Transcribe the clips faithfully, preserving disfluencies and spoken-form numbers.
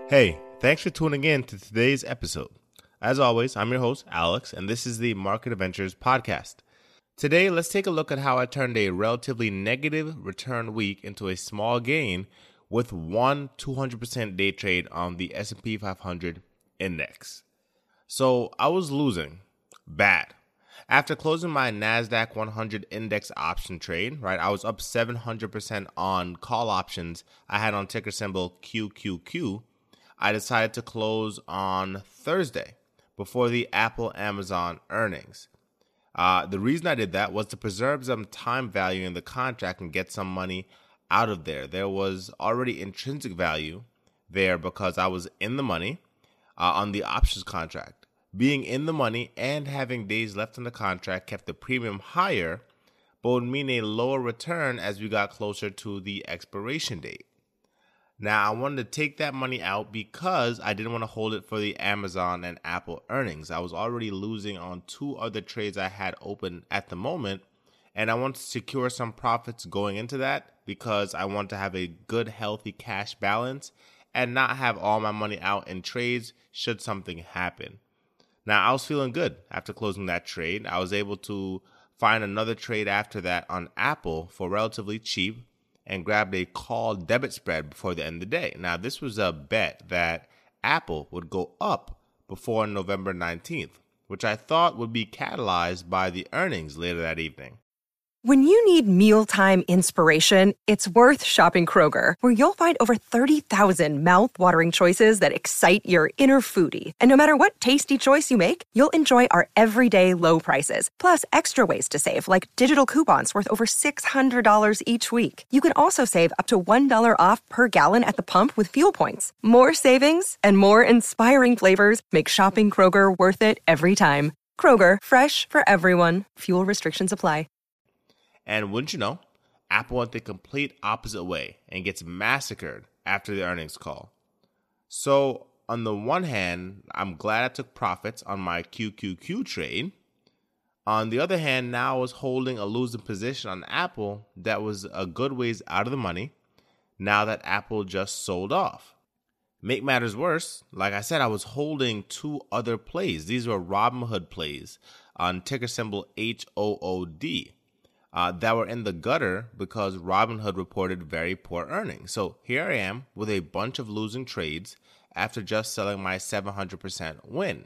Hey, thanks for tuning in to today's episode. As always, I'm your host, Alex, and this is the Market Adventures podcast. Today, let's take a look at how I turned a relatively negative return week into a small gain with one two hundred percent day trade on the S and P five hundred index. So I was losing bad. After closing my NASDAQ one hundred index option trade, right, I was up seven hundred percent on call options I had on ticker symbol Q Q Q. I decided to close on Thursday before the Apple Amazon earnings. Uh, the reason I did that was to preserve some time value in the contract and get some money out of there. There was already intrinsic value there because I was in the money uh, on the options contract. Being in the money and having days left in the contract kept the premium higher, but would mean a lower return as we got closer to the expiration date. Now, I wanted to take that money out because I didn't want to hold it for the Amazon and Apple earnings. I was already losing on two other trades I had open at the moment, and I wanted to secure some profits going into that because I want to have a good, healthy cash balance and not have all my money out in trades should something happen. Now, I was feeling good after closing that trade. I was able to find another trade after that on Apple for relatively cheap and grabbed a call debit spread before the end of the day. Now, this was a bet that Apple would go up before November nineteenth, which I thought would be catalyzed by the earnings later that evening. When you need mealtime inspiration, it's worth shopping Kroger, where you'll find over thirty thousand mouth-watering choices that excite your inner foodie. And no matter what tasty choice you make, you'll enjoy our everyday low prices, plus extra ways to save, like digital coupons worth over six hundred dollars each week. You can also save up to one dollar off per gallon at the pump with fuel points. More savings and more inspiring flavors make shopping Kroger worth it every time. Kroger, fresh for everyone. Fuel restrictions apply. And wouldn't you know, Apple went the complete opposite way and gets massacred after the earnings call. So on the one hand, I'm glad I took profits on my Q Q Q trade. On the other hand, now I was holding a losing position on Apple that was a good ways out of the money now that Apple just sold off. Make matters worse, like I said, I was holding two other plays. These were Robinhood plays on ticker symbol H O O D. Uh, that were in the gutter because Robinhood reported very poor earnings. So here I am with a bunch of losing trades after just selling my seven hundred percent win.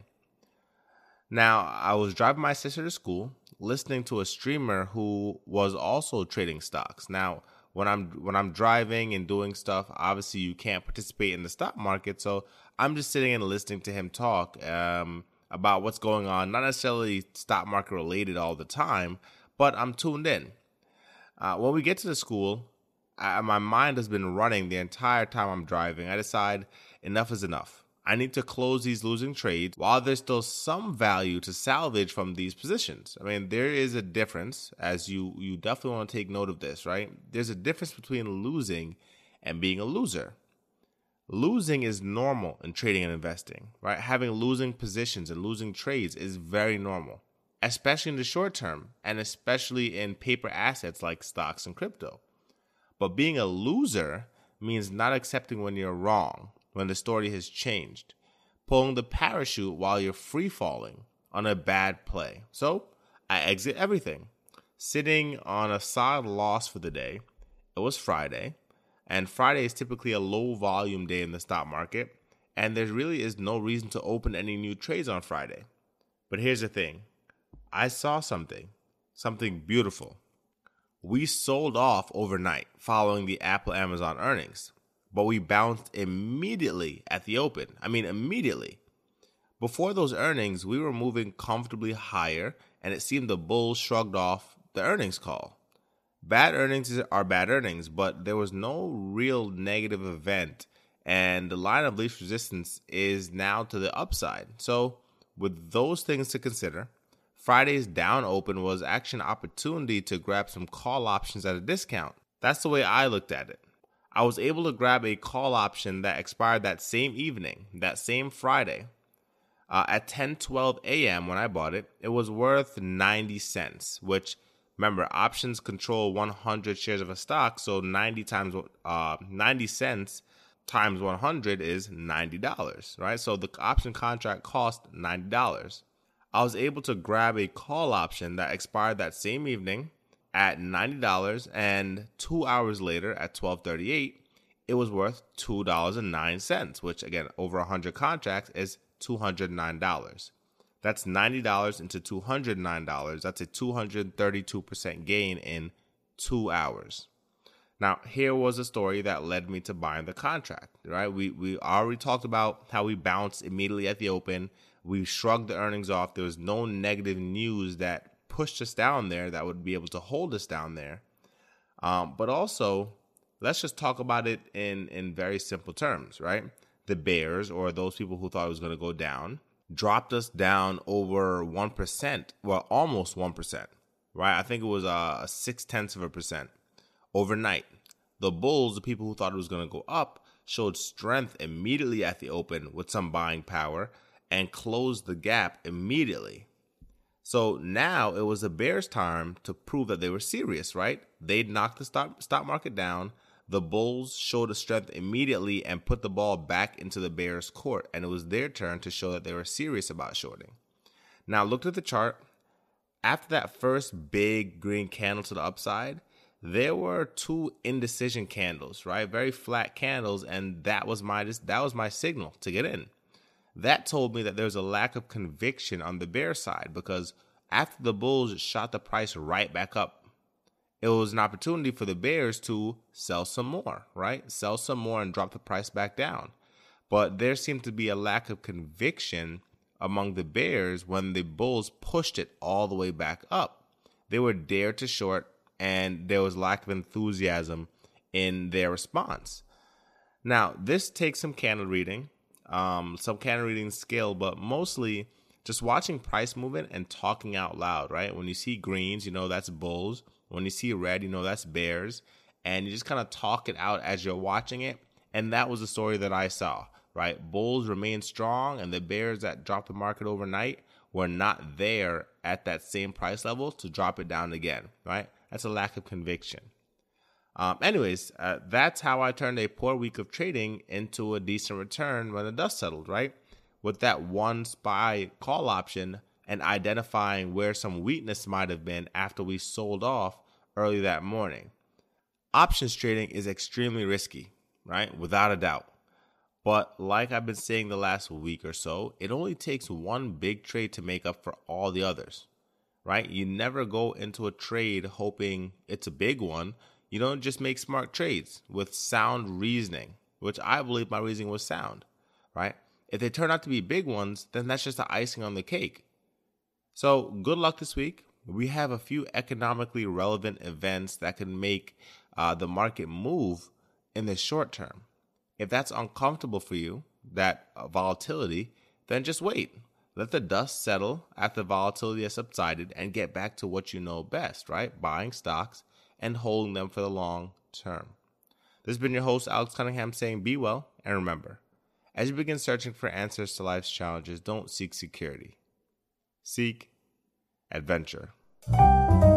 Now, I was driving my sister to school, listening to a streamer who was also trading stocks. Now, when I'm when I'm driving and doing stuff, obviously you can't participate in the stock market, so I'm just sitting and listening to him talk um, about what's going on, not necessarily stock market related all the time, but I'm tuned in. Uh, when we get to the school, I, my mind has been running the entire time I'm driving. I decide enough is enough. I need to close these losing trades while there's still some value to salvage from these positions. I mean, there is a difference, as you, you definitely want to take note of this, right? There's a difference between losing and being a loser. Losing is normal in trading and investing, right? Having losing positions and losing trades is very normal, especially in the short term, and especially in paper assets like stocks and crypto. But being a loser means not accepting when you're wrong, when the story has changed, pulling the parachute while you're free falling on a bad play. So I exit everything, sitting on a solid loss for the day. It was Friday, and Friday is typically a low volume day in the stock market, and there really is no reason to open any new trades on Friday. But here's the thing. I saw something, something beautiful. We sold off overnight following the Apple Amazon earnings, but we bounced immediately at the open. I mean, immediately. Before those earnings, we were moving comfortably higher, and it seemed the bulls shrugged off the earnings call. Bad earnings are bad earnings, but there was no real negative event, and the line of least resistance is now to the upside. So with those things to consider, Friday's down open was actually an opportunity to grab some call options at a discount. That's the way I looked at it. I was able to grab a call option that expired that same evening, that same Friday. Uh, at ten twelve a.m. when I bought it, it was worth ninety cents, which, remember, options control one hundred shares of a stock, so ninety times uh, ninety cents times one hundred is ninety dollars, right? So the option contract cost ninety dollars. I was able to grab a call option that expired that same evening at ninety dollars, and two hours later at twelve thirty-eight, it was worth two dollars and nine cents, which again, over one hundred contracts is two hundred nine dollars. That's ninety dollars into two hundred nine dollars. That's a two hundred thirty-two percent gain in two hours. Now, here was a story that led me to buying the contract, right? We we already talked about how we bounced immediately at the open. We shrugged the earnings off. There was no negative news that pushed us down there that would be able to hold us down there. Um, but also, let's just talk about it in, in very simple terms, right? The bears, or those people who thought it was going to go down, dropped us down over one percent, well, almost one percent, right? I think it was a, a six-tenths of a percent overnight. The bulls, the people who thought it was going to go up, showed strength immediately at the open with some buying power and closed the gap immediately. So now it was the bears' time to prove that they were serious, right? They'd knocked the stock, stock market down. The bulls showed a strength immediately and put the ball back into the bears' court, and it was their turn to show that they were serious about shorting. Now, look at the chart. After that first big green candle to the upside, there were two indecision candles, right? Very flat candles, and that was my that was my signal to get in. That told me that there's a lack of conviction on the bear side, because after the bulls shot the price right back up, it was an opportunity for the bears to sell some more, right? Sell some more and drop the price back down. But there seemed to be a lack of conviction among the bears when the bulls pushed it all the way back up. They were dared to short, and there was lack of enthusiasm in their response. Now, this takes some candle reading, um, some candle reading skill, but mostly just watching price movement and talking out loud, right? When you see greens, you know that's bulls. When you see red, you know that's bears. And you just kind of talk it out as you're watching it. And that was the story that I saw, right? Bulls remained strong, and the bears that dropped the market overnight were not there at that same price level to drop it down again, right? That's a lack of conviction. Um, anyways, uh, that's how I turned a poor week of trading into a decent return when the dust settled, right? With that one SPY call option and identifying where some weakness might have been after we sold off early that morning. Options trading is extremely risky, right? Without a doubt. But like I've been saying the last week or so, it only takes one big trade to make up for all the others, right? You never go into a trade hoping it's a big one. You don't just make smart trades with sound reasoning, which I believe my reasoning was sound, right? If they turn out to be big ones, then that's just the icing on the cake. So good luck this week. We have a few economically relevant events that can make uh, the market move in the short term. If that's uncomfortable for you, that uh, volatility, then just wait. Let the dust settle after the volatility has subsided and get back to what you know best, right? Buying stocks and holding them for the long term. This has been your host, Alex Cunningham, saying be well, and remember, as you begin searching for answers to life's challenges, don't seek security. Seek adventure.